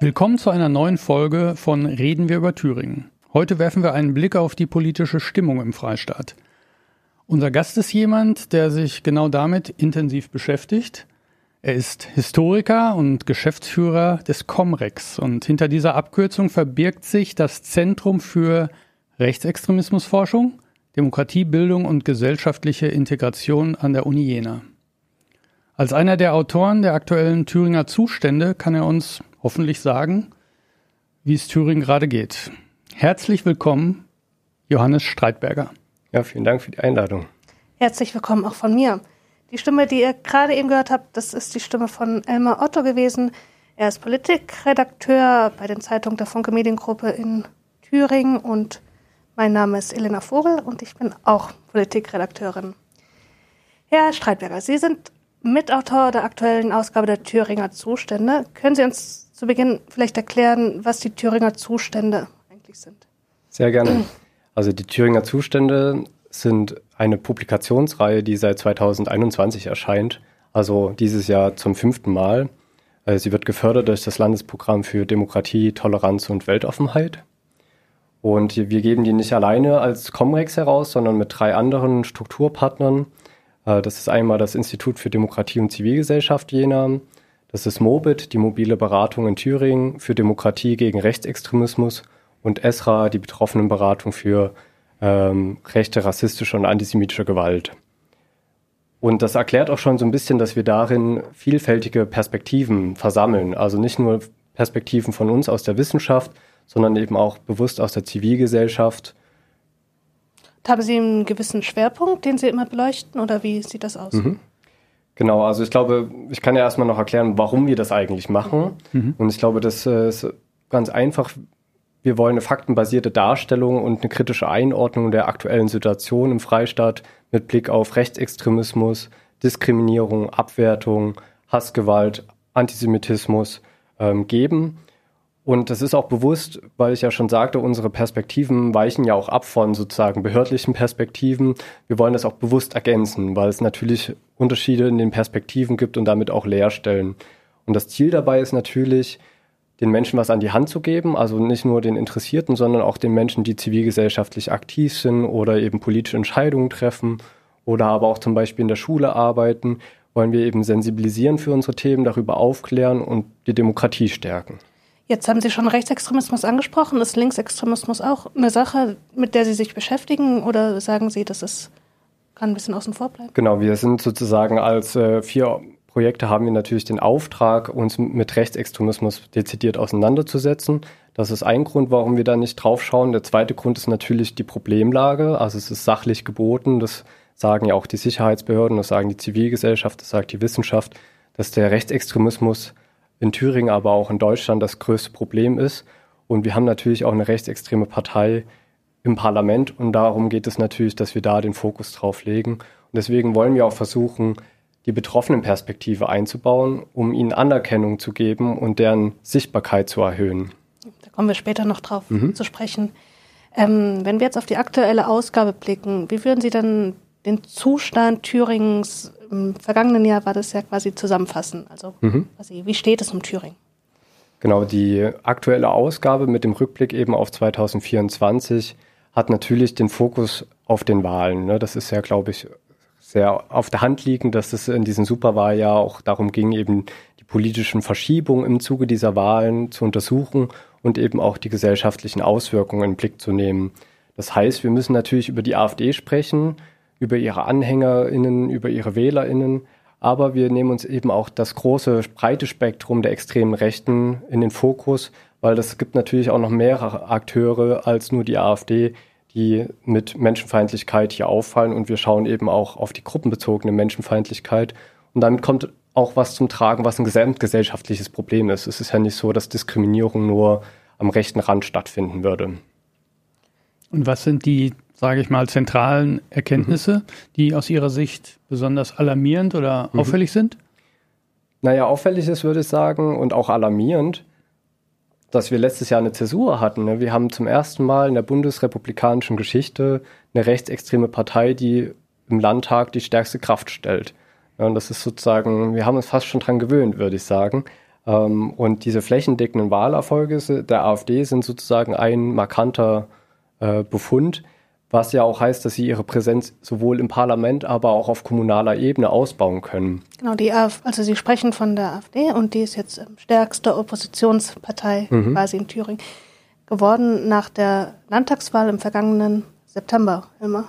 Willkommen zu einer neuen Folge von Reden wir über Thüringen. Heute werfen wir einen Blick auf die politische Stimmung im Freistaat. Unser Gast ist jemand, der sich genau damit intensiv beschäftigt. Er ist Historiker und Geschäftsführer des Comrex und hinter dieser Abkürzung verbirgt sich das Zentrum für Rechtsextremismusforschung, Demokratiebildung und gesellschaftliche Integration an der Uni Jena. Als einer der Autoren der aktuellen Thüringer Zustände kann er uns hoffentlich sagen, wie es Thüringen gerade geht. Herzlich willkommen, Johannes Streitberger. Ja, vielen Dank für die Einladung. Herzlich willkommen auch von mir. Die Stimme, die ihr gerade eben gehört habt, das ist die Stimme von Elmar Otto gewesen. Er ist Politikredakteur bei den Zeitungen der Funke Mediengruppe in Thüringen und mein Name ist Elena Vogel und ich bin auch Politikredakteurin. Herr Streitberger, Sie sind Mitautor der aktuellen Ausgabe der Thüringer Zustände. Können Sie uns zu Beginn vielleicht erklären, was die Thüringer Zustände eigentlich sind? Sehr gerne. Also die Thüringer Zustände sind eine Publikationsreihe, die seit 2021 erscheint, also dieses Jahr zum 5. Mal. Sie wird gefördert durch das Landesprogramm für Demokratie, Toleranz und Weltoffenheit. Und wir geben die nicht alleine als Comrex heraus, sondern mit 3 anderen Strukturpartnern. Das ist einmal das Institut für Demokratie und Zivilgesellschaft Jena, das ist MOBIT, die mobile Beratung in Thüringen für Demokratie gegen Rechtsextremismus und ESRA, die Betroffenenberatung für rechte, rassistische und antisemitische Gewalt. Und das erklärt auch schon so ein bisschen, dass wir darin vielfältige Perspektiven versammeln. Also nicht nur Perspektiven von uns aus der Wissenschaft, sondern eben auch bewusst aus der Zivilgesellschaft. Haben Sie einen gewissen Schwerpunkt, den Sie immer beleuchten, oder wie sieht das aus? Genau, also ich glaube, ich kann ja erstmal noch erklären, warum wir das eigentlich machen. Und ich glaube, das ist ganz einfach. Wir wollen eine faktenbasierte Darstellung und eine kritische Einordnung der aktuellen Situation im Freistaat mit Blick auf Rechtsextremismus, Diskriminierung, Abwertung, Hassgewalt, Antisemitismus geben. Und das ist auch bewusst, weil ich ja schon sagte, unsere Perspektiven weichen ja auch ab von sozusagen behördlichen Perspektiven. Wir wollen das auch bewusst ergänzen, weil es natürlich Unterschiede in den Perspektiven gibt und damit auch Leerstellen. Und das Ziel dabei ist natürlich, den Menschen was an die Hand zu geben, also nicht nur den Interessierten, sondern auch den Menschen, die zivilgesellschaftlich aktiv sind oder eben politische Entscheidungen treffen oder aber auch zum Beispiel in der Schule arbeiten, wollen wir eben sensibilisieren für unsere Themen, darüber aufklären und die Demokratie stärken. Jetzt haben Sie schon Rechtsextremismus angesprochen. Ist Linksextremismus auch eine Sache, mit der Sie sich beschäftigen? Oder sagen Sie, kann ein bisschen außen vor bleiben? Genau, wir sind sozusagen als 4 Projekte haben wir natürlich den Auftrag, uns mit Rechtsextremismus dezidiert auseinanderzusetzen. Das ist ein Grund, warum wir da nicht drauf schauen. Der zweite Grund ist natürlich die Problemlage. Also es ist sachlich geboten. Das sagen ja auch die Sicherheitsbehörden, das sagen die Zivilgesellschaft, das sagt die Wissenschaft, dass der Rechtsextremismus in Thüringen, aber auch in Deutschland das größte Problem ist. Und wir haben natürlich auch eine rechtsextreme Partei im Parlament und darum geht es natürlich, dass wir da den Fokus drauf legen. Und deswegen wollen wir auch versuchen, die Betroffenenperspektive einzubauen, um ihnen Anerkennung zu geben und deren Sichtbarkeit zu erhöhen. Da kommen wir später noch drauf zu sprechen. Wenn wir jetzt auf die aktuelle Ausgabe blicken, wie würden Sie denn den Zustand Thüringens, im vergangenen Jahr war das ja quasi zusammenfassen, also quasi, wie steht es um Thüringen? Genau, die aktuelle Ausgabe mit dem Rückblick eben auf 2024 hat natürlich den Fokus auf den Wahlen. Das ist ja, glaube ich, sehr auf der Hand liegend, dass es in diesem Superwahljahr auch darum ging, eben die politischen Verschiebungen im Zuge dieser Wahlen zu untersuchen und eben auch die gesellschaftlichen Auswirkungen in den Blick zu nehmen. Das heißt, wir müssen natürlich über die AfD sprechen, über ihre AnhängerInnen, über ihre WählerInnen, aber wir nehmen uns eben auch das große, breite Spektrum der extremen Rechten in den Fokus, weil es gibt natürlich auch noch mehrere Akteure als nur die AfD, die mit Menschenfeindlichkeit hier auffallen und wir schauen eben auch auf die gruppenbezogene Menschenfeindlichkeit und damit kommt auch was zum Tragen, was ein gesamtgesellschaftliches Problem ist. Es ist ja nicht so, dass Diskriminierung nur am rechten Rand stattfinden würde. Und was sind die, sage ich mal, zentralen Erkenntnisse, die aus Ihrer Sicht besonders alarmierend oder auffällig sind? Naja, auffällig ist, würde ich sagen, und auch alarmierend, dass wir letztes Jahr eine Zäsur hatten. Wir haben zum ersten Mal in der bundesrepublikanischen Geschichte eine rechtsextreme Partei, die im Landtag die stärkste Kraft stellt. Und das ist sozusagen, wir haben uns fast schon dran gewöhnt, würde ich sagen. Und diese flächendeckenden Wahlerfolge der AfD sind sozusagen ein markanter Befund, was ja auch heißt, dass sie ihre Präsenz sowohl im Parlament, aber auch auf kommunaler Ebene ausbauen können. Genau, also Sie sprechen von der AfD und die ist jetzt stärkste Oppositionspartei quasi in Thüringen geworden nach der Landtagswahl im vergangenen September, immer.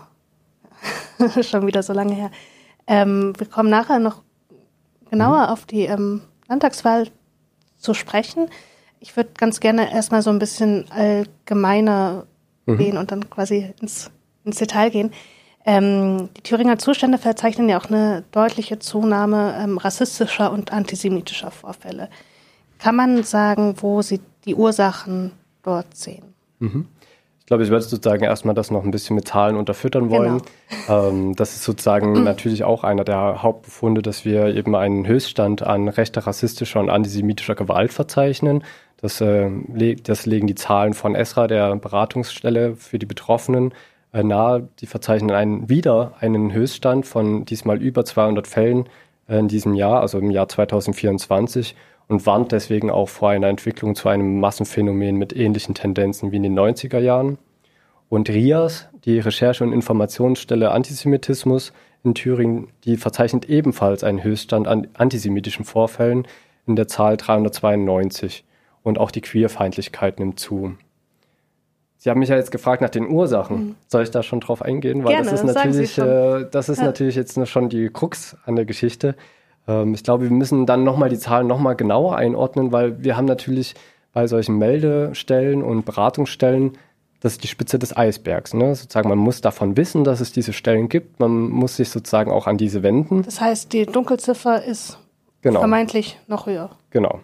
Schon wieder so lange her. Wir kommen nachher noch genauer auf die Landtagswahl zu sprechen. Ich würde ganz gerne erstmal so ein bisschen allgemeiner gehen und dann quasi ins Detail gehen. Die Thüringer Zustände verzeichnen ja auch eine deutliche Zunahme rassistischer und antisemitischer Vorfälle. Kann man sagen, wo Sie die Ursachen dort sehen? Ich glaube, ich würde sozusagen erstmal das noch ein bisschen mit Zahlen unterfüttern wollen. Genau. Das ist sozusagen natürlich auch einer der Hauptbefunde, dass wir eben einen Höchststand an rechter, rassistischer und antisemitischer Gewalt verzeichnen. Das legen die Zahlen von ESRA, der Beratungsstelle für die Betroffenen, nahe. Die verzeichnen wieder einen Höchststand von diesmal über 200 Fällen in diesem Jahr, also im Jahr 2024, und warnt deswegen auch vor einer Entwicklung zu einem Massenphänomen mit ähnlichen Tendenzen wie in den 90er Jahren. Und RIAS, die Recherche- und Informationsstelle Antisemitismus in Thüringen, die verzeichnet ebenfalls einen Höchststand an antisemitischen Vorfällen in der Zahl 392. Und auch die Queerfeindlichkeit nimmt zu. Sie haben mich ja jetzt gefragt nach den Ursachen. Soll ich da schon drauf eingehen? Weil gerne, das ist natürlich jetzt schon die Krux an der Geschichte. Ich glaube, wir müssen dann nochmal die Zahlen nochmal genauer einordnen, weil wir haben natürlich bei solchen Meldestellen und Beratungsstellen, das ist die Spitze des Eisbergs. Ne? Sozusagen, man muss davon wissen, dass es diese Stellen gibt. Man muss sich sozusagen auch an diese wenden. Das heißt, die Dunkelziffer ist vermeintlich noch höher. Genau.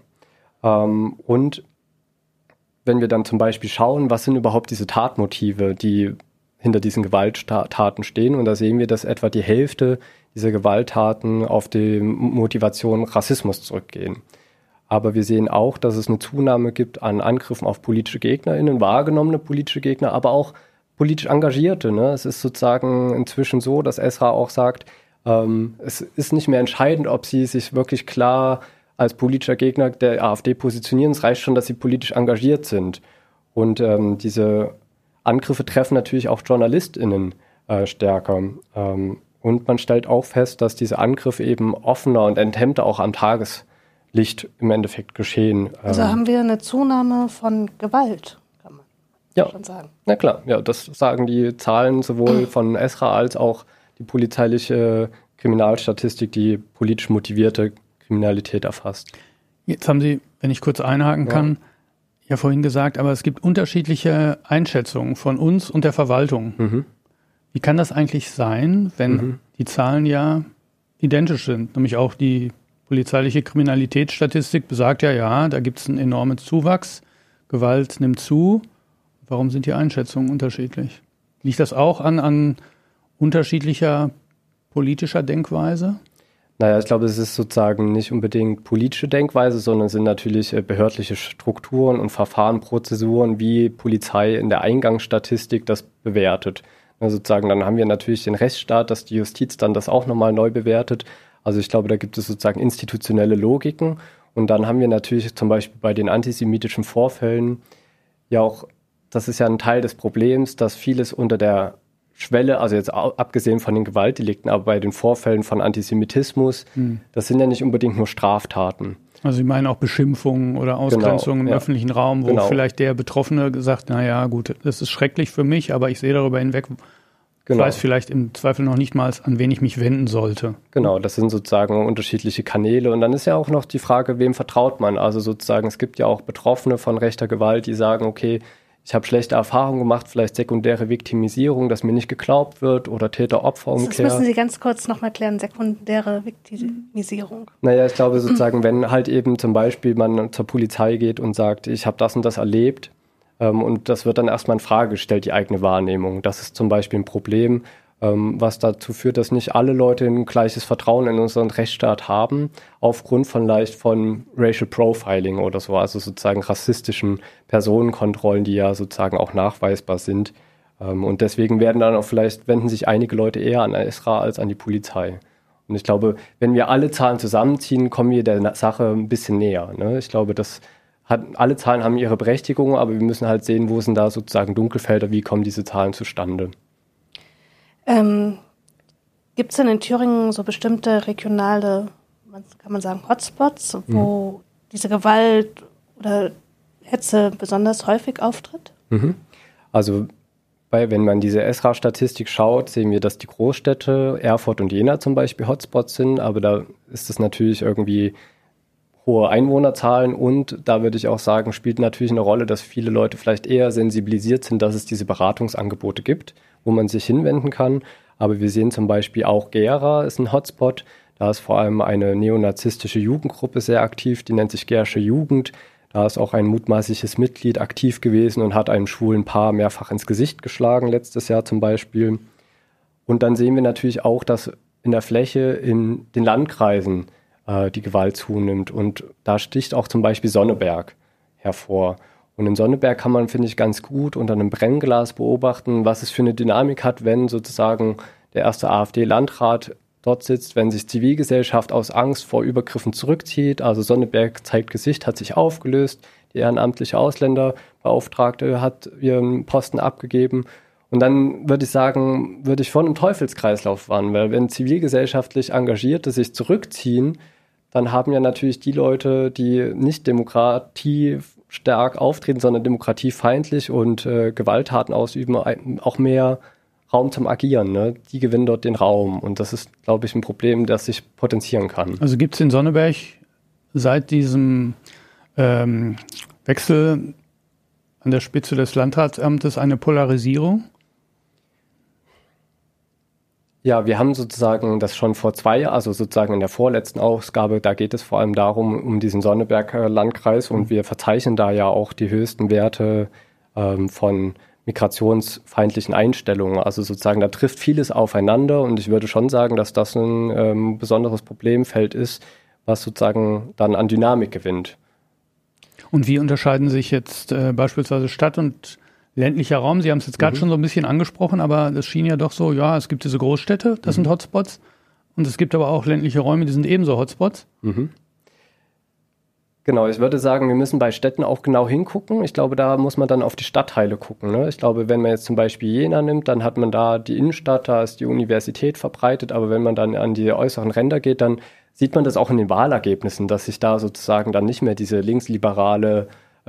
Und wenn wir dann zum Beispiel schauen, was sind überhaupt diese Tatmotive, die hinter diesen Gewalttaten stehen, und da sehen wir, dass etwa die Hälfte dieser Gewalttaten auf die Motivation Rassismus zurückgehen. Aber wir sehen auch, dass es eine Zunahme gibt an Angriffen auf politische GegnerInnen, wahrgenommene politische Gegner, aber auch politisch Engagierte. Ne? Es ist sozusagen inzwischen so, dass ESRA auch sagt, es ist nicht mehr entscheidend, ob sie sich wirklich klar als politischer Gegner der AfD positionieren. Es reicht schon, dass sie politisch engagiert sind. Und diese Angriffe treffen natürlich auch JournalistInnen stärker. Und man stellt auch fest, dass diese Angriffe eben offener und enthemmter auch am Tageslicht im Endeffekt geschehen. Also haben wir eine Zunahme von Gewalt, kann man schon sagen. Na klar, ja, das sagen die Zahlen sowohl von ESRA als auch die polizeiliche Kriminalstatistik, die politisch motivierte Kriminalität erfasst. Jetzt haben Sie, wenn ich kurz einhaken kann, ja vorhin gesagt, aber es gibt unterschiedliche Einschätzungen von uns und der Verwaltung. Wie kann das eigentlich sein, wenn die Zahlen ja identisch sind? Nämlich auch die polizeiliche Kriminalitätsstatistik besagt ja, da gibt es einen enormen Zuwachs, Gewalt nimmt zu. Warum sind die Einschätzungen unterschiedlich? Liegt das auch an unterschiedlicher politischer Denkweise? Naja, ich glaube, es ist sozusagen nicht unbedingt politische Denkweise, sondern es sind natürlich behördliche Strukturen und Verfahren, Prozeduren, wie Polizei in der Eingangsstatistik das bewertet. Sozusagen, dann haben wir natürlich den Rechtsstaat, dass die Justiz dann das auch nochmal neu bewertet. Also ich glaube, da gibt es sozusagen institutionelle Logiken. Und dann haben wir natürlich zum Beispiel bei den antisemitischen Vorfällen ja auch, das ist ja ein Teil des Problems, dass vieles unter der Schwelle, also jetzt abgesehen von den Gewaltdelikten, aber bei den Vorfällen von Antisemitismus, das sind ja nicht unbedingt nur Straftaten. Also Sie meinen auch Beschimpfungen oder Ausgrenzungen im öffentlichen Raum, wo vielleicht der Betroffene sagt, naja gut, das ist schrecklich für mich, aber ich sehe darüber hinweg, weiß vielleicht im Zweifel noch nicht mal, an wen ich mich wenden sollte. Genau, das sind sozusagen unterschiedliche Kanäle. Und dann ist ja auch noch die Frage, wem vertraut man? Also sozusagen, es gibt ja auch Betroffene von rechter Gewalt, die sagen, okay, ich habe schlechte Erfahrungen gemacht, vielleicht sekundäre Viktimisierung, dass mir nicht geglaubt wird oder Täter-Opfer-Umkehr. Das müssen Sie ganz kurz nochmal klären, sekundäre Viktimisierung. Naja, ich glaube sozusagen, wenn halt eben zum Beispiel man zur Polizei geht und sagt, ich habe das und das erlebt, und das wird dann erstmal in Frage gestellt, die eigene Wahrnehmung. Das ist zum Beispiel ein Problem, was dazu führt, dass nicht alle Leute ein gleiches Vertrauen in unseren Rechtsstaat haben, aufgrund von Racial Profiling oder so, also sozusagen rassistischen Personenkontrollen, die ja sozusagen auch nachweisbar sind. Und deswegen wenden sich einige Leute eher an ESRA als an die Polizei. Und ich glaube, wenn wir alle Zahlen zusammenziehen, kommen wir der Sache ein bisschen näher. Ne? Ich glaube, alle Zahlen haben ihre Berechtigung, aber wir müssen halt sehen, wo sind da sozusagen Dunkelfelder, wie kommen diese Zahlen zustande. Gibt es denn in Thüringen so bestimmte regionale, kann man sagen, Hotspots, wo diese Gewalt oder Hetze besonders häufig auftritt? Also wenn man diese ESRA-Statistik schaut, sehen wir, dass die Großstädte, Erfurt und Jena zum Beispiel Hotspots sind, aber da ist es natürlich irgendwie hohe Einwohnerzahlen und da würde ich auch sagen, spielt natürlich eine Rolle, dass viele Leute vielleicht eher sensibilisiert sind, dass es diese Beratungsangebote gibt, wo man sich hinwenden kann. Aber wir sehen zum Beispiel auch Gera ist ein Hotspot. Da ist vor allem eine neonazistische Jugendgruppe sehr aktiv, die nennt sich Gersche Jugend. Da ist auch ein mutmaßliches Mitglied aktiv gewesen und hat einem schwulen Paar mehrfach ins Gesicht geschlagen, letztes Jahr zum Beispiel. Und dann sehen wir natürlich auch, dass in der Fläche in den Landkreisen die Gewalt zunimmt. Und da sticht auch zum Beispiel Sonneberg hervor. Und in Sonneberg kann man, finde ich, ganz gut unter einem Brennglas beobachten, was es für eine Dynamik hat, wenn sozusagen der erste AfD-Landrat dort sitzt, wenn sich Zivilgesellschaft aus Angst vor Übergriffen zurückzieht. Also Sonneberg zeigt Gesicht, hat sich aufgelöst. Die ehrenamtliche Ausländerbeauftragte hat ihren Posten abgegeben. Und dann würde ich vor einem Teufelskreislauf warnen, weil wenn zivilgesellschaftlich Engagierte sich zurückziehen, dann haben ja natürlich die Leute, die nicht demokratiestark auftreten, sondern demokratiefeindlich und Gewalttaten ausüben, auch mehr Raum zum Agieren. Ne? Die gewinnen dort den Raum. Und das ist, glaube ich, ein Problem, das sich potenzieren kann. Also gibt es in Sonneberg seit diesem Wechsel an der Spitze des Landratsamtes eine Polarisierung? Ja, wir haben sozusagen das schon vor 2 Jahren, also sozusagen in der vorletzten Ausgabe, da geht es vor allem darum, um diesen Sonneberger Landkreis und wir verzeichnen da ja auch die höchsten Werte von migrationsfeindlichen Einstellungen. Also sozusagen, da trifft vieles aufeinander und ich würde schon sagen, dass das ein besonderes Problemfeld ist, was sozusagen dann an Dynamik gewinnt. Und wie unterscheiden sich jetzt beispielsweise Stadt- und ländlicher Raum? Sie haben es jetzt gerade schon so ein bisschen angesprochen, aber das schien ja doch so, ja, es gibt diese Großstädte, das sind Hotspots und es gibt aber auch ländliche Räume, die sind ebenso Hotspots. Genau, ich würde sagen, wir müssen bei Städten auch genau hingucken. Ich glaube, da muss man dann auf die Stadtteile gucken. Ne? Ich glaube, wenn man jetzt zum Beispiel Jena nimmt, dann hat man da die Innenstadt, da ist die Universität verbreitet, aber wenn man dann an die äußeren Ränder geht, dann sieht man das auch in den Wahlergebnissen, dass sich da sozusagen dann nicht mehr diese linksliberale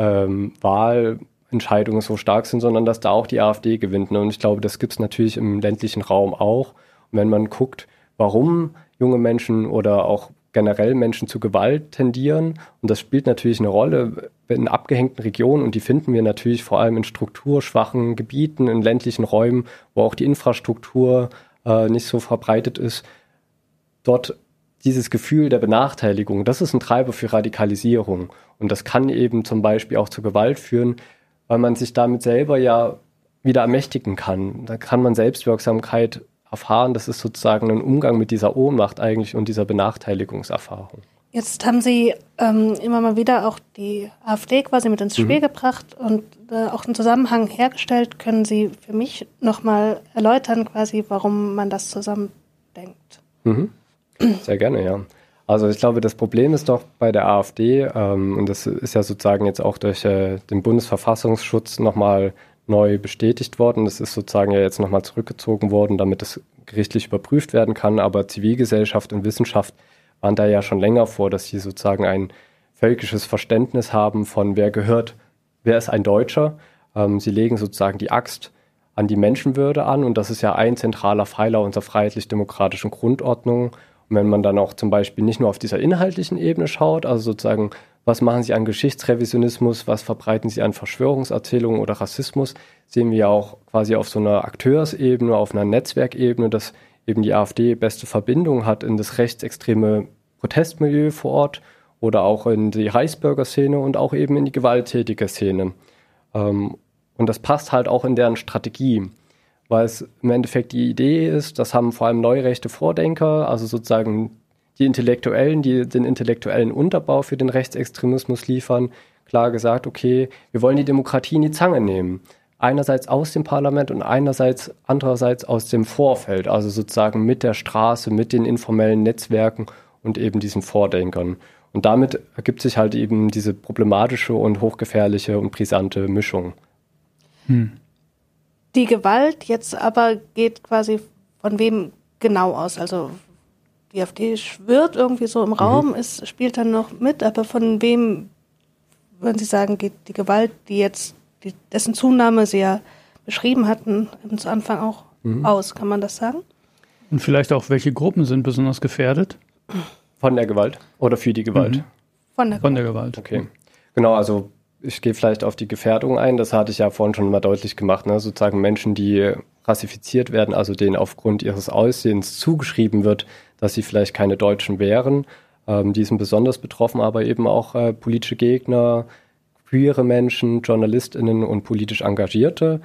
Wahlentscheidungen so stark sind, sondern dass da auch die AfD gewinnt. Ne? Und ich glaube, das gibt es natürlich im ländlichen Raum auch. Und wenn man guckt, warum junge Menschen oder auch generell Menschen zu Gewalt tendieren, und das spielt natürlich eine Rolle in abgehängten Regionen, und die finden wir natürlich vor allem in strukturschwachen Gebieten, in ländlichen Räumen, wo auch die Infrastruktur nicht so verbreitet ist. Dort dieses Gefühl der Benachteiligung, das ist ein Treiber für Radikalisierung. Und das kann eben zum Beispiel auch zur Gewalt führen, weil man sich damit selber ja wieder ermächtigen kann. Da kann man Selbstwirksamkeit erfahren. Das ist sozusagen ein Umgang mit dieser Ohnmacht eigentlich und dieser Benachteiligungserfahrung. Jetzt haben Sie immer mal wieder auch die AfD quasi mit ins Spiel gebracht und auch einen Zusammenhang hergestellt. Können Sie für mich nochmal erläutern, quasi, warum man das zusammen denkt? Sehr gerne, ja. Also ich glaube, das Problem ist doch bei der AfD, und das ist ja sozusagen jetzt auch durch den Bundesverfassungsschutz nochmal neu bestätigt worden. Das ist sozusagen ja jetzt nochmal zurückgezogen worden, damit es gerichtlich überprüft werden kann. Aber Zivilgesellschaft und Wissenschaft waren da ja schon länger vor, dass sie sozusagen ein völkisches Verständnis haben von wer ist ein Deutscher. Sie legen sozusagen die Axt an die Menschenwürde an und das ist ja ein zentraler Pfeiler unserer freiheitlich-demokratischen Grundordnung. Und wenn man dann auch zum Beispiel nicht nur auf dieser inhaltlichen Ebene schaut, also sozusagen, was machen Sie an Geschichtsrevisionismus, was verbreiten Sie an Verschwörungserzählungen oder Rassismus, sehen wir ja auch quasi auf so einer Akteursebene, auf einer Netzwerkebene, dass eben die AfD beste Verbindung hat in das rechtsextreme Protestmilieu vor Ort oder auch in die Reichsbürgerszene und auch eben in die gewalttätige Szene. Und das passt halt auch in deren Strategie, weil es im Endeffekt die Idee ist, das haben vor allem neurechte Vordenker, also sozusagen die Intellektuellen, die den intellektuellen Unterbau für den Rechtsextremismus liefern, klar gesagt, okay, wir wollen die Demokratie in die Zange nehmen. einerseits aus dem Parlament und andererseits aus dem Vorfeld, also sozusagen mit der Straße, mit den informellen Netzwerken und eben diesen Vordenkern. Und damit ergibt sich halt eben diese problematische und hochgefährliche und brisante Mischung. Die Gewalt jetzt aber geht quasi von wem genau aus? Also die AfD schwirrt irgendwie so im Raum, es spielt dann noch mit, aber von wem, würden Sie sagen, geht die Gewalt, dessen Zunahme Sie ja beschrieben hatten, zu Anfang auch aus? Kann man das sagen? Und vielleicht auch, welche Gruppen sind besonders gefährdet? Von der Gewalt oder für die Gewalt? Von der Gewalt. Okay. Genau, also ich gehe vielleicht auf die Gefährdung ein. Das hatte ich ja vorhin schon mal deutlich gemacht. Ne? Sozusagen Menschen, die rassifiziert werden, also denen aufgrund ihres Aussehens zugeschrieben wird, dass sie vielleicht keine Deutschen wären. Die sind besonders betroffen, aber eben auch politische Gegner, queere Menschen, JournalistInnen und politisch Engagierte.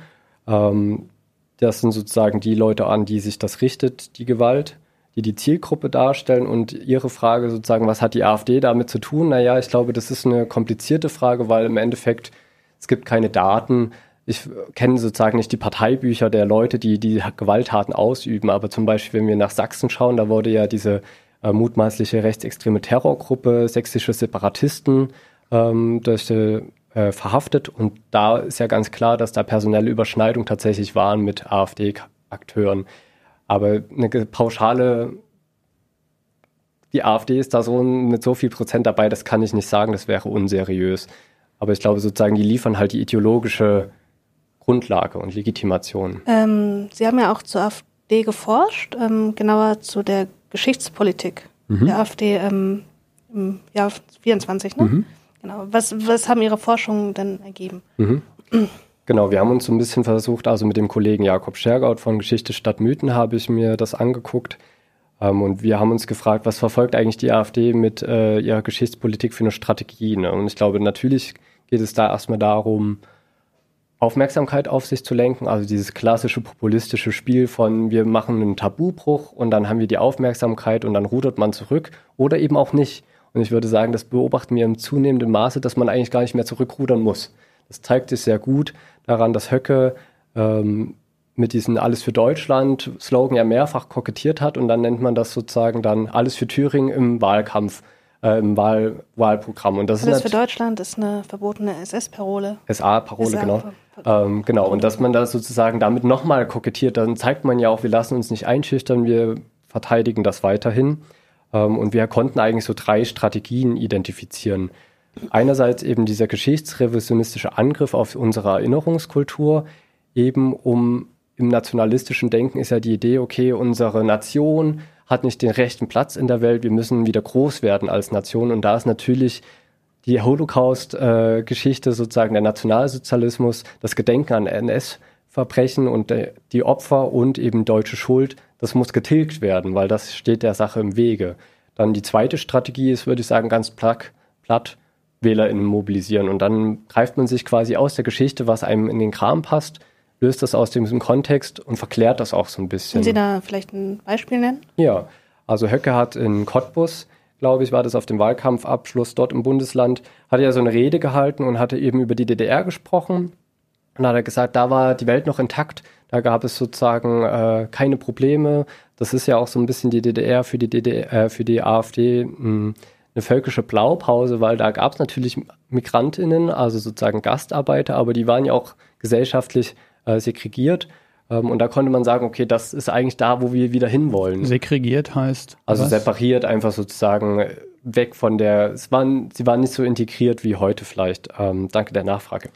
Das sind sozusagen die Leute, an die sich das richtet, die Gewalt, die Zielgruppe darstellen. Und Ihre Frage sozusagen, was hat die AfD damit zu tun? Naja, ich glaube, das ist eine komplizierte Frage, weil im Endeffekt es gibt keine Daten. Ich kenne sozusagen nicht die Parteibücher der Leute, die Gewalttaten ausüben. Aber zum Beispiel, wenn wir nach Sachsen schauen, da wurde ja diese mutmaßliche rechtsextreme Terrorgruppe, sächsische Separatisten, verhaftet. Und da ist ja ganz klar, dass da personelle Überschneidungen tatsächlich waren mit AfD-Akteuren. Aber eine pauschale, die AfD ist da so mit so viel Prozent dabei, das kann ich nicht sagen, das wäre unseriös. Aber ich glaube sozusagen, die liefern halt die ideologische Grundlage und Legitimation. Sie haben ja auch zur AfD geforscht, genauer zu der Geschichtspolitik der AfD im Jahr 24, ne? Genau. Was haben Ihre Forschungen denn ergeben? Genau, wir haben uns so ein bisschen versucht, also mit dem Kollegen Jakob Schergaut von Geschichte statt Mythen habe ich mir das angeguckt. Und wir haben uns gefragt, was verfolgt eigentlich die AfD mit ihrer Geschichtspolitik für eine Strategie? Ne? Und ich glaube, natürlich geht es da erstmal darum, Aufmerksamkeit auf sich zu lenken. Also dieses klassische populistische Spiel von wir machen einen Tabubruch und dann haben wir die Aufmerksamkeit und dann rudert man zurück oder eben auch nicht. Und ich würde sagen, das beobachten wir im zunehmenden Maße, dass man eigentlich gar nicht mehr zurückrudern muss. Das zeigt sich sehr gut daran, dass Höcke mit diesem Alles für Deutschland-Slogan ja mehrfach kokettiert hat und dann nennt man das sozusagen dann Alles für Thüringen im Wahlkampf, im Wahlprogramm. Und das Alles für Deutschland ist eine verbotene SS-Parole. SA-Parole, genau. Genau, und dass man da sozusagen damit nochmal kokettiert, dann zeigt man ja auch, wir lassen uns nicht einschüchtern, wir verteidigen das weiterhin. Und wir konnten eigentlich so 3 Strategien identifizieren. Einerseits eben dieser geschichtsrevisionistische Angriff auf unsere Erinnerungskultur, eben im nationalistischen Denken ist ja die Idee, okay, unsere Nation hat nicht den rechten Platz in der Welt, wir müssen wieder groß werden als Nation. Und da ist natürlich die Holocaust-Geschichte, sozusagen der Nationalsozialismus, das Gedenken an NS-Verbrechen und die Opfer und eben deutsche Schuld, das muss getilgt werden, weil das steht der Sache im Wege. Dann die zweite Strategie ist, würde ich sagen, ganz platt, WählerInnen mobilisieren. Und dann greift man sich quasi aus der Geschichte, was einem in den Kram passt, löst das aus diesem Kontext und verklärt das auch so ein bisschen. Können Sie da vielleicht ein Beispiel nennen? Ja, also Höcke hat in Cottbus, glaube ich, war das auf dem Wahlkampfabschluss dort im Bundesland, hat er so eine Rede gehalten und hatte eben über die DDR gesprochen. Und hat er gesagt, da war die Welt noch intakt, da gab es sozusagen keine Probleme. Das ist ja auch so ein bisschen die DDR für die AfD eine völkische Blaupause, weil da gab es natürlich MigrantInnen, also sozusagen Gastarbeiter, aber die waren ja auch gesellschaftlich segregiert. Und da konnte man sagen, okay, das ist eigentlich da, wo wir wieder hinwollen. Segregiert heißt? Also separiert, einfach sozusagen weg von sie waren nicht so integriert wie heute vielleicht. Danke der Nachfrage.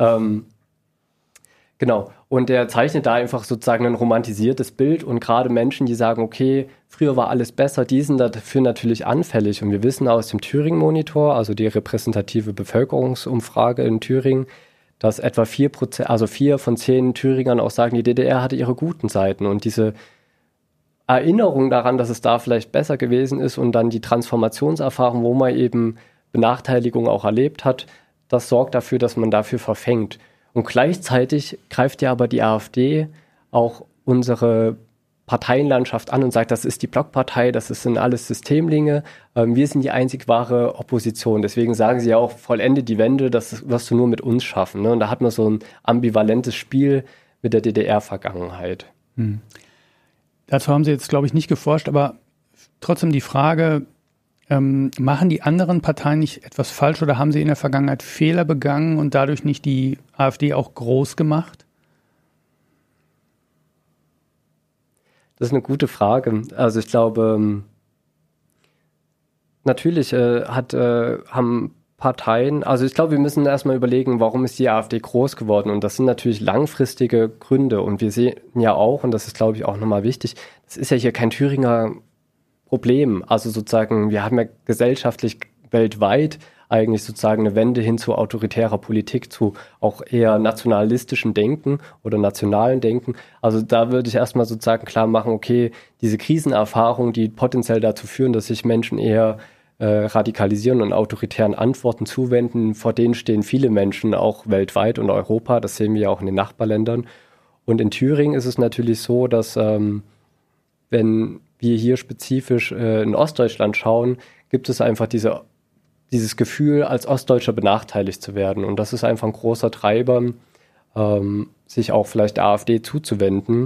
Genau. Und der zeichnet da einfach sozusagen ein romantisiertes Bild und gerade Menschen, die sagen, okay, früher war alles besser, die sind dafür natürlich anfällig. Und wir wissen aus dem Thüringen-Monitor, also die repräsentative Bevölkerungsumfrage in Thüringen, dass etwa 4%, also 4 von 10 Thüringern auch sagen, die DDR hatte ihre guten Seiten. Und diese Erinnerung daran, dass es da vielleicht besser gewesen ist und dann die Transformationserfahrung, wo man eben Benachteiligung auch erlebt hat, das sorgt dafür, dass man dafür verfängt. Und gleichzeitig greift ja aber die AfD auch unsere Parteienlandschaft an und sagt, das ist die Blockpartei, sind alles Systemlinge, wir sind die einzig wahre Opposition. Deswegen sagen sie ja auch, vollende die Wende, das wirst du nur mit uns schaffen. Ne? Und da hat man so ein ambivalentes Spiel mit der DDR-Vergangenheit. Dazu haben Sie jetzt, glaube ich, nicht geforscht, aber trotzdem die Frage, machen die anderen Parteien nicht etwas falsch oder haben sie in der Vergangenheit Fehler begangen und dadurch nicht die AfD auch groß gemacht? Das ist eine gute Frage. Also ich glaube, natürlich haben Parteien, also ich glaube, wir müssen erstmal überlegen, warum ist die AfD groß geworden? Und das sind natürlich langfristige Gründe. Und wir sehen ja auch, und das ist, glaube ich, auch nochmal wichtig, das ist ja hier kein Thüringer Problem. Also sozusagen, wir haben ja gesellschaftlich weltweit eigentlich sozusagen eine Wende hin zu autoritärer Politik, zu auch eher nationalistischen Denken oder nationalen Denken. Also da würde ich erstmal sozusagen klar machen, okay, diese Krisenerfahrungen, die potenziell dazu führen, dass sich Menschen eher radikalisieren und autoritären Antworten zuwenden, vor denen stehen viele Menschen auch weltweit und Europa. Das sehen wir ja auch in den Nachbarländern. Und in Thüringen ist es natürlich so, dass wenn wir hier spezifisch in Ostdeutschland schauen, gibt es einfach dieses Gefühl, als Ostdeutscher benachteiligt zu werden. Und das ist einfach ein großer Treiber, sich auch vielleicht der AfD zuzuwenden.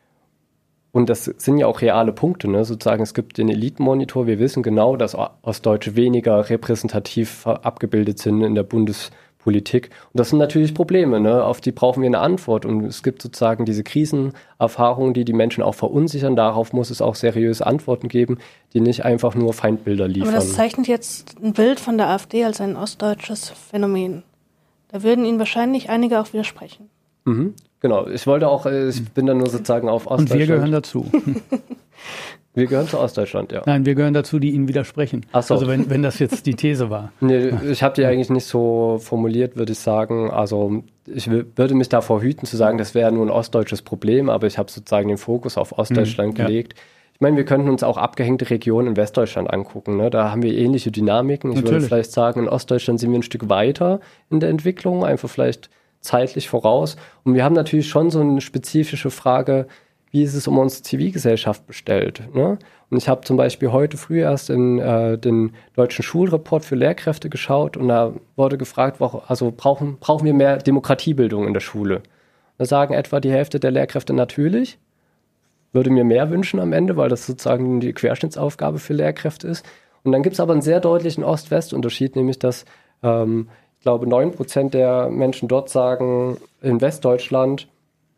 Und das sind ja auch reale Punkte, ne? Sozusagen, es gibt den Elitenmonitor. Wir wissen genau, dass Ostdeutsche weniger repräsentativ abgebildet sind in der Bundespolitik. Und das sind natürlich Probleme, ne? Auf die brauchen wir eine Antwort. Und es gibt sozusagen diese Krisenerfahrungen, die Menschen auch verunsichern. Darauf muss es auch seriöse Antworten geben, die nicht einfach nur Feindbilder liefern. Aber das zeichnet jetzt ein Bild von der AfD als ein ostdeutsches Phänomen. Da würden Ihnen wahrscheinlich einige auch widersprechen. Mhm. Genau, ich bin dann nur sozusagen auf Ostdeutschland. Und wir gehören dazu. Wir gehören zu Ostdeutschland, ja. Nein, wir gehören dazu, die Ihnen widersprechen. Ach so. Also wenn das jetzt die These war. Nee, ich habe die eigentlich nicht so formuliert, würde ich sagen. Also ich würde mich davor hüten zu sagen, das wäre nur ein ostdeutsches Problem, aber ich habe sozusagen den Fokus auf Ostdeutschland gelegt. Ich meine, wir könnten uns auch abgehängte Regionen in Westdeutschland angucken. Ne? Da haben wir ähnliche Dynamiken. Ich würde vielleicht sagen, in Ostdeutschland sind wir ein Stück weiter in der Entwicklung, einfach vielleicht zeitlich voraus. Und wir haben natürlich schon so eine spezifische Frage, wie ist es um unsere Zivilgesellschaft bestellt? Ne? Und ich habe zum Beispiel heute früh erst in den deutschen Schulreport für Lehrkräfte geschaut und da wurde gefragt, also brauchen wir mehr Demokratiebildung in der Schule? Da sagen etwa die Hälfte der Lehrkräfte natürlich. Würde mir mehr wünschen am Ende, weil das sozusagen die Querschnittsaufgabe für Lehrkräfte ist. Und dann gibt es aber einen sehr deutlichen Ost-West-Unterschied, nämlich dass ich glaube 9% der Menschen dort sagen, in Westdeutschland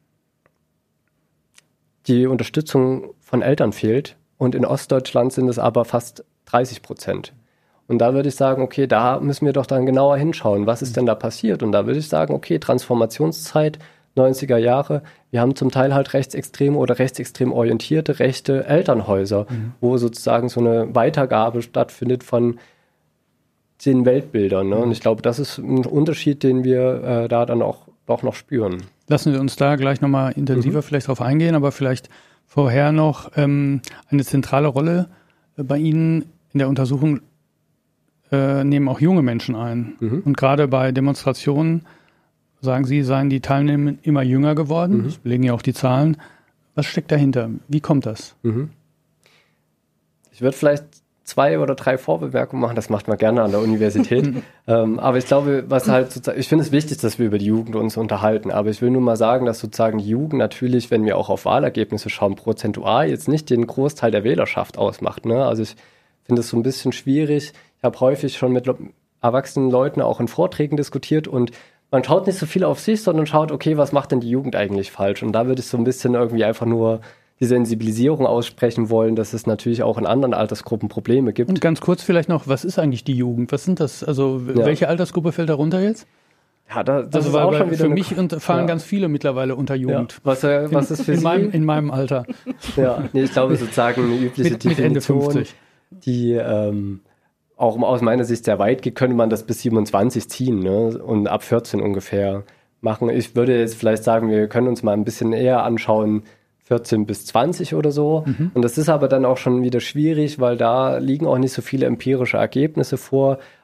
die Unterstützung von Eltern fehlt und in Ostdeutschland sind es aber fast 30%. Und da würde ich sagen, okay, da müssen wir doch dann genauer hinschauen, was ist denn da passiert? Und da würde ich sagen, okay, Transformationszeit, 90er Jahre, wir haben zum Teil halt rechtsextrem oder rechtsextrem orientierte rechte Elternhäuser, wo sozusagen so eine Weitergabe stattfindet von den Weltbildern. Ne? Und ich glaube, das ist ein Unterschied, den wir da dann auch noch spüren. Lassen Sie uns da gleich nochmal intensiver vielleicht drauf eingehen, aber vielleicht vorher noch eine zentrale Rolle bei Ihnen in der Untersuchung nehmen auch junge Menschen ein. Und gerade bei Demonstrationen, sagen Sie, seien die Teilnehmer immer jünger geworden. Das belegen ja auch die Zahlen. Was steckt dahinter? Wie kommt das? Ich würde vielleicht 2 oder 3 Vorbemerkungen machen, das macht man gerne an der Universität. Aber ich glaube, ich finde es wichtig, dass wir über die Jugend uns unterhalten. Aber ich will nur mal sagen, dass sozusagen die Jugend natürlich, wenn wir auch auf Wahlergebnisse schauen, prozentual jetzt nicht den Großteil der Wählerschaft ausmacht. Ne? Also ich finde es so ein bisschen schwierig. Ich habe häufig schon mit erwachsenen Leuten auch in Vorträgen diskutiert und man schaut nicht so viel auf sich, sondern schaut, okay, was macht denn die Jugend eigentlich falsch? Und da würde ich so ein bisschen irgendwie einfach nur die Sensibilisierung aussprechen wollen, dass es natürlich auch in anderen Altersgruppen Probleme gibt. Und ganz kurz vielleicht noch, was ist eigentlich die Jugend? Was sind das? Also welche Altersgruppe fällt darunter jetzt? Ja, das also ist auch schon wieder für mich fallen ganz viele mittlerweile unter Jugend. Ja. Was ist für Sie? In meinem Alter. Ja, nee, ich glaube sozusagen eine übliche mit Ende 50. Die auch aus meiner Sicht sehr weit geht, könnte man das bis 27 ziehen, ne? Und ab 14 ungefähr machen. Ich würde jetzt vielleicht sagen, wir können uns mal ein bisschen eher anschauen, 14 bis 20 oder so. Und das ist aber dann auch schon wieder schwierig, weil da liegen auch nicht so viele empirische Ergebnisse vor.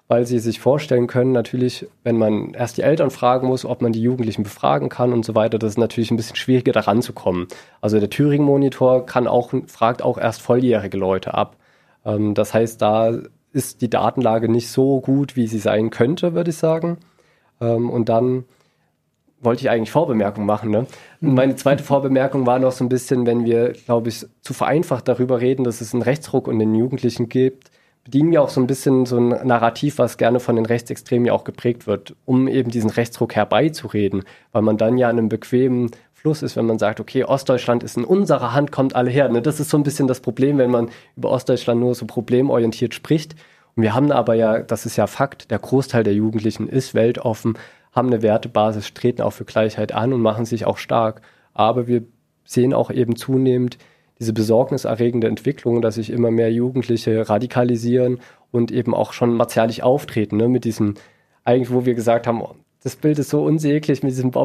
weil sie sich vorstellen können, natürlich, wenn man erst die Eltern fragen muss, ob man die Jugendlichen befragen kann und so weiter, das ist natürlich ein bisschen schwieriger, da ranzukommen. Also der Thüringen-Monitor fragt auch erst volljährige Leute ab. Das heißt, da ist die Datenlage nicht so gut, wie sie sein könnte, würde ich sagen. Und dann wollte ich eigentlich Vorbemerkungen machen. Ne? Und meine zweite Vorbemerkung war noch so ein bisschen, wenn wir, glaube ich, zu vereinfacht darüber reden, dass es einen Rechtsruck in den Jugendlichen gibt, bedienen wir auch so ein bisschen so ein Narrativ, was gerne von den Rechtsextremen ja auch geprägt wird, um eben diesen Rechtsruck herbeizureden, weil man dann ja in einem bequemen Fluss ist, wenn man sagt, okay, Ostdeutschland ist in unserer Hand, kommt alle her. Ne? Das ist so ein bisschen das Problem, wenn man über Ostdeutschland nur so problemorientiert spricht. Und wir haben aber ja, das ist ja Fakt, der Großteil der Jugendlichen ist weltoffen, haben eine Wertebasis, treten auch für Gleichheit an und machen sich auch stark. Aber wir sehen auch eben zunehmend diese besorgniserregende Entwicklung, dass sich immer mehr Jugendliche radikalisieren und eben auch schon martialisch auftreten, ne? Mit diesem, eigentlich wo wir gesagt haben, das Bild ist so unsäglich mit diesem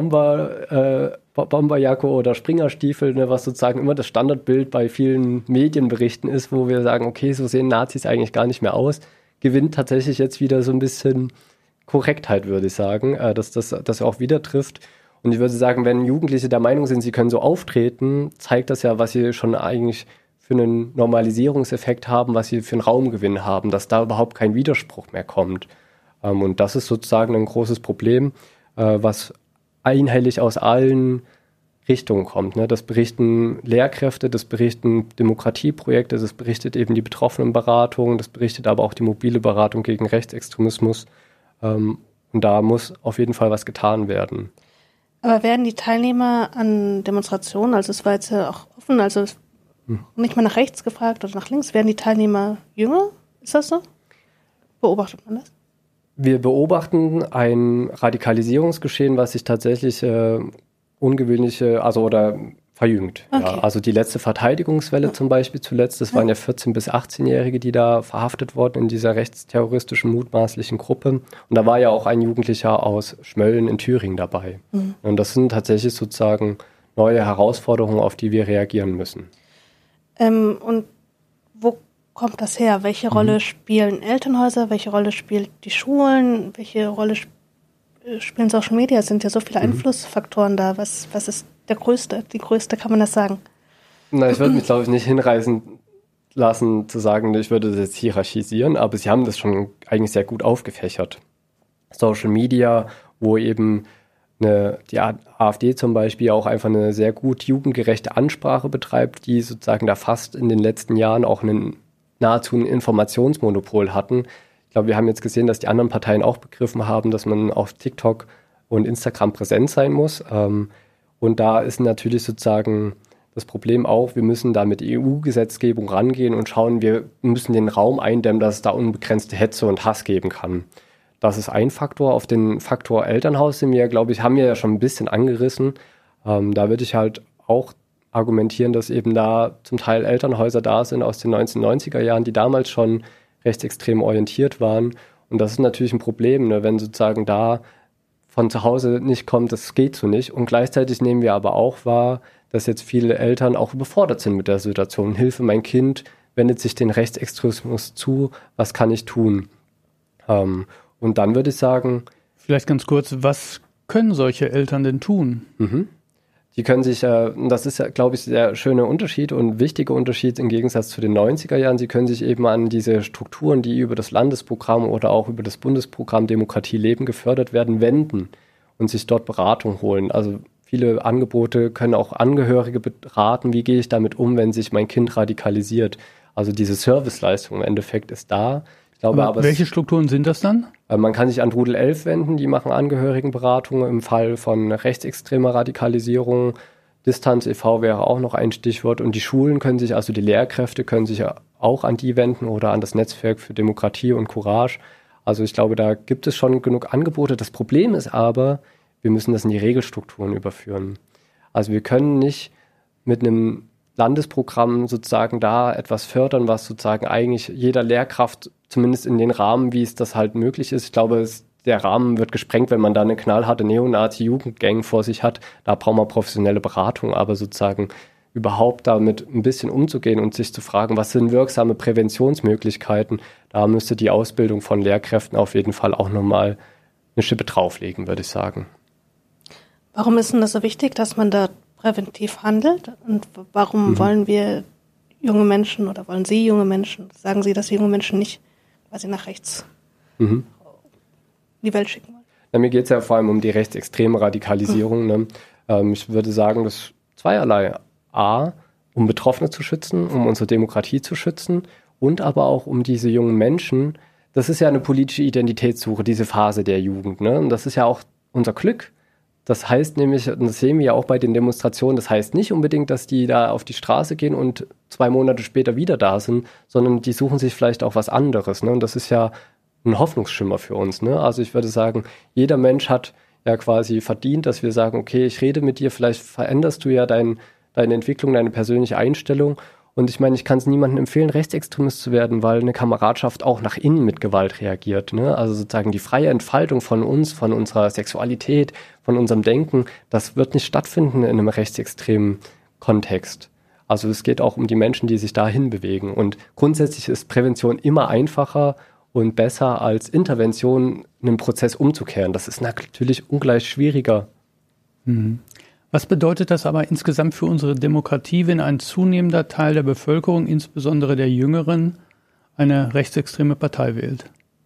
Bomberjacke oder Springerstiefel, ne? Was sozusagen immer das Standardbild bei vielen Medienberichten ist, wo wir sagen, okay, so sehen Nazis eigentlich gar nicht mehr aus, gewinnt tatsächlich jetzt wieder so ein bisschen Korrektheit, würde ich sagen, dass das auch wieder trifft. Und ich würde sagen, wenn Jugendliche der Meinung sind, sie können so auftreten, zeigt das ja, was sie schon eigentlich für einen Normalisierungseffekt haben, was sie für einen Raumgewinn haben, dass da überhaupt kein Widerspruch mehr kommt. Und das ist sozusagen ein großes Problem, was einhellig aus allen Richtungen kommt. Ne? Das berichten Lehrkräfte, das berichten Demokratieprojekte, das berichtet eben die Betroffenenberatung, das berichtet aber auch die mobile Beratung gegen Rechtsextremismus. Und da muss auf jeden Fall was getan werden. Aber werden die Teilnehmer an Demonstrationen, also es war jetzt ja auch offen, also nicht mal nach rechts gefragt oder nach links, werden die Teilnehmer jünger? Ist das so? Beobachtet man das? Wir beobachten ein Radikalisierungsgeschehen, was sich tatsächlich oder verjüngt. Okay. Ja, also die letzte Verteidigungswelle zum Beispiel zuletzt, das waren ja 14- bis 18-Jährige, die da verhaftet wurden in dieser rechtsterroristischen mutmaßlichen Gruppe. Und da war ja auch ein Jugendlicher aus Schmölln in Thüringen dabei. Mhm. Und das sind tatsächlich sozusagen neue Herausforderungen, auf die wir reagieren müssen. Und wo kommt das her? Welche Rolle spielen Elternhäuser? Welche Rolle spielen die Schulen? Welche Rolle spielen Social Media? Es sind ja so viele Einflussfaktoren da. Was ist die größte, kann man das sagen? Na, ich würde mich, glaube ich, nicht hinreißen lassen, zu sagen, ich würde das jetzt hierarchisieren, aber sie haben das schon eigentlich sehr gut aufgefächert. Social Media, wo eben die AfD zum Beispiel auch einfach eine sehr gut jugendgerechte Ansprache betreibt, die sozusagen da fast in den letzten Jahren auch nahezu ein Informationsmonopol hatten. Ich glaube, wir haben jetzt gesehen, dass die anderen Parteien auch begriffen haben, dass man auf TikTok und Instagram präsent sein muss. Und da ist natürlich sozusagen das Problem auch, wir müssen da mit EU-Gesetzgebung rangehen und schauen, wir müssen den Raum eindämmen, dass es da unbegrenzte Hetze und Hass geben kann. Das ist ein Faktor. Auf den Faktor Elternhaus haben wir ja schon ein bisschen angerissen. Da würde ich halt auch argumentieren, dass eben da zum Teil Elternhäuser da sind aus den 1990er Jahren, die damals schon rechtsextrem orientiert waren. Und das ist natürlich ein Problem, ne, wenn sozusagen da von zu Hause nicht kommt, das geht so nicht. Und gleichzeitig nehmen wir aber auch wahr, dass jetzt viele Eltern auch überfordert sind mit der Situation. Hilfe, mein Kind wendet sich den Rechtsextremismus zu, was kann ich tun? Und dann würde ich sagen... Vielleicht ganz kurz, was können solche Eltern denn tun? Die können sich, das ist ja, glaube ich, der schöne Unterschied und wichtige Unterschied im Gegensatz zu den 90er Jahren, sie können sich eben an diese Strukturen, die über das Landesprogramm oder auch über das Bundesprogramm Demokratie leben gefördert werden, wenden und sich dort Beratung holen. Also viele Angebote können auch Angehörige beraten, wie gehe ich damit um, wenn sich mein Kind radikalisiert. Also diese Serviceleistung im Endeffekt ist da. Ich glaube, aber welche Strukturen sind das dann? Man kann sich an Rudel 11 wenden, die machen Angehörigenberatungen im Fall von rechtsextremer Radikalisierung. Distanz e.V. wäre auch noch ein Stichwort. Und die Schulen können sich, also die Lehrkräfte können sich auch an die wenden oder an das Netzwerk für Demokratie und Courage. Also ich glaube, da gibt es schon genug Angebote. Das Problem ist aber, wir müssen das in die Regelstrukturen überführen. Also wir können nicht mit einem Landesprogramm sozusagen da etwas fördern, was sozusagen eigentlich jeder Lehrkraft zumindest in den Rahmen, wie es das halt möglich ist. Ich glaube, der Rahmen wird gesprengt, wenn man da eine knallharte Neonazi-Jugendgang vor sich hat. Da braucht man professionelle Beratung, aber sozusagen überhaupt damit ein bisschen umzugehen und sich zu fragen, was sind wirksame Präventionsmöglichkeiten, da müsste die Ausbildung von Lehrkräften auf jeden Fall auch nochmal eine Schippe drauflegen, würde ich sagen. Warum ist denn das so wichtig, dass man da präventiv handelt? Und warum wollen wir junge Menschen oder wollen Sie junge Menschen, sagen Sie, dass junge Menschen nicht quasi nach rechts in die Welt schicken wollen? Ja, mir geht es ja vor allem um die rechtsextreme Radikalisierung. Ne? Ich würde sagen, das zweierlei. A, um Betroffene zu schützen, um unsere Demokratie zu schützen und aber auch um diese jungen Menschen. Das ist ja eine politische Identitätssuche, diese Phase der Jugend. Ne? Und das ist ja auch unser Glück. Das heißt nämlich, und das sehen wir ja auch bei den Demonstrationen, das heißt nicht unbedingt, dass die da auf die Straße gehen und 2 Monate später wieder da sind, sondern die suchen sich vielleicht auch was anderes. Ne? Und das ist ja ein Hoffnungsschimmer für uns. Ne? Also ich würde sagen, jeder Mensch hat ja quasi verdient, dass wir sagen, okay, ich rede mit dir, vielleicht veränderst du ja deine Entwicklung, deine persönliche Einstellung. Und ich meine, ich kann es niemandem empfehlen, Rechtsextremist zu werden, weil eine Kameradschaft auch nach innen mit Gewalt reagiert. Ne? Also sozusagen die freie Entfaltung von uns, von unserer Sexualität, von unserem Denken, das wird nicht stattfinden in einem rechtsextremen Kontext. Also es geht auch um die Menschen, die sich dahin bewegen. Und grundsätzlich ist Prävention immer einfacher und besser als Intervention, einen Prozess umzukehren. Das ist natürlich ungleich schwieriger. Was bedeutet das aber insgesamt für unsere Demokratie, wenn ein zunehmender Teil der Bevölkerung, insbesondere der Jüngeren, eine rechtsextreme Partei wählt?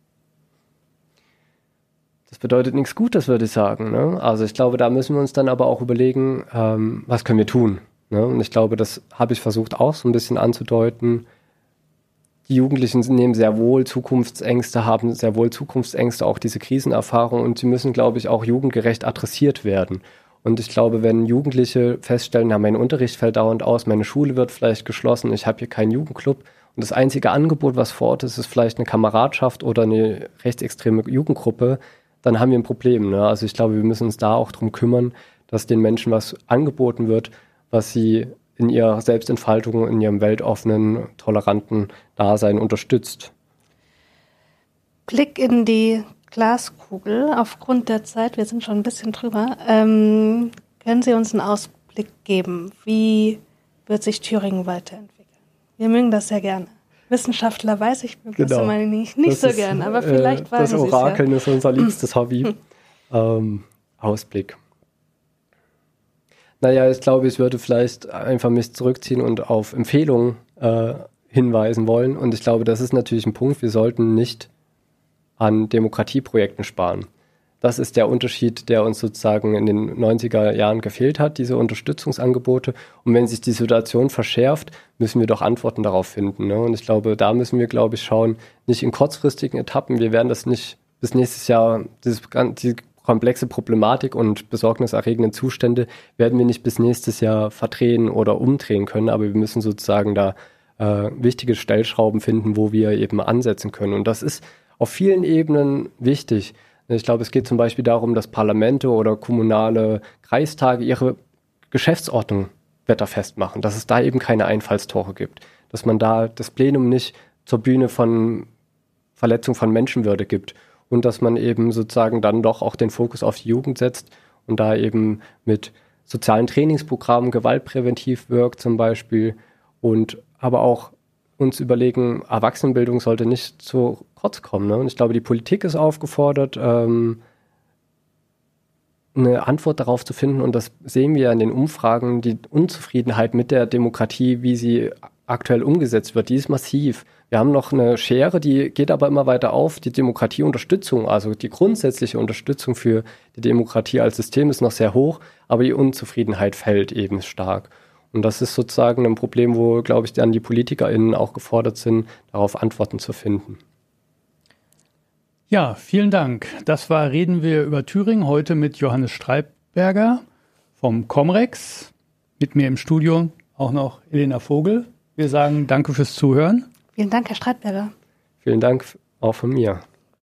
Das bedeutet nichts Gutes, würde ich sagen. Ne? Also ich glaube, da müssen wir uns dann aber auch überlegen, was können wir tun? Ne? Und ich glaube, das habe ich versucht auch so ein bisschen anzudeuten. Die Jugendlichen nehmen sehr wohl Zukunftsängste, haben sehr wohl Zukunftsängste, auch diese Krisenerfahrung, und sie müssen, glaube ich, auch jugendgerecht adressiert werden. Und ich glaube, wenn Jugendliche feststellen, ja, mein Unterricht fällt dauernd aus, meine Schule wird vielleicht geschlossen, ich habe hier keinen Jugendclub und das einzige Angebot, was vor Ort ist, ist vielleicht eine Kameradschaft oder eine rechtsextreme Jugendgruppe, dann haben wir ein Problem. Ne? Also ich glaube, wir müssen uns da auch drum kümmern, dass den Menschen was angeboten wird, was sie in ihrer Selbstentfaltung, in ihrem weltoffenen, toleranten Dasein unterstützt. Blick in die Glaskugel. Aufgrund der Zeit, wir sind schon ein bisschen drüber, können Sie uns einen Ausblick geben? Wie wird sich Thüringen weiterentwickeln? Wir mögen das sehr gerne. Wissenschaftler weiß ich das immer nicht so gerne, aber vielleicht wagen Sie es ja. Das Orakeln ist unser liebstes Hobby. Ausblick. Naja, ich glaube, ich würde vielleicht einfach mich zurückziehen und auf Empfehlungen hinweisen wollen. Und ich glaube, das ist natürlich ein Punkt. Wir sollten nicht an Demokratieprojekten sparen. Das ist der Unterschied, der uns sozusagen in den 90er Jahren gefehlt hat, diese Unterstützungsangebote. Und wenn sich die Situation verschärft, müssen wir doch Antworten darauf finden. Ne? Und ich glaube, da müssen wir, glaube ich, schauen, nicht in kurzfristigen Etappen. Wir werden das nicht bis nächstes Jahr, die komplexe Problematik und besorgniserregenden Zustände werden wir nicht bis nächstes Jahr verdrehen oder umdrehen können. Aber wir müssen sozusagen da wichtige Stellschrauben finden, wo wir eben ansetzen können. Und das ist auf vielen Ebenen wichtig. Ich glaube, es geht zum Beispiel darum, dass Parlamente oder kommunale Kreistage ihre Geschäftsordnung wetterfest machen, dass es da eben keine Einfallstore gibt, dass man da das Plenum nicht zur Bühne von Verletzung von Menschenwürde gibt und dass man eben sozusagen dann doch auch den Fokus auf die Jugend setzt und da eben mit sozialen Trainingsprogrammen gewaltpräventiv wirkt zum Beispiel und aber auch uns überlegen, Erwachsenenbildung sollte nicht zu kurz kommen. Ne? Und ich glaube, die Politik ist aufgefordert, eine Antwort darauf zu finden. Und das sehen wir in den Umfragen, die Unzufriedenheit mit der Demokratie, wie sie aktuell umgesetzt wird, die ist massiv. Wir haben noch eine Schere, die geht aber immer weiter auf. Die Demokratieunterstützung, also die grundsätzliche Unterstützung für die Demokratie als System ist noch sehr hoch, aber die Unzufriedenheit fällt eben stark. Und das ist sozusagen ein Problem, wo, glaube ich, dann die PolitikerInnen auch gefordert sind, darauf Antworten zu finden. Ja, vielen Dank. Das war Reden wir über Thüringen, heute mit Johannes Streitberger vom Comrex. Mit mir im Studio auch noch Elena Vogel. Wir sagen danke fürs Zuhören. Vielen Dank, Herr Streitberger. Vielen Dank auch von mir.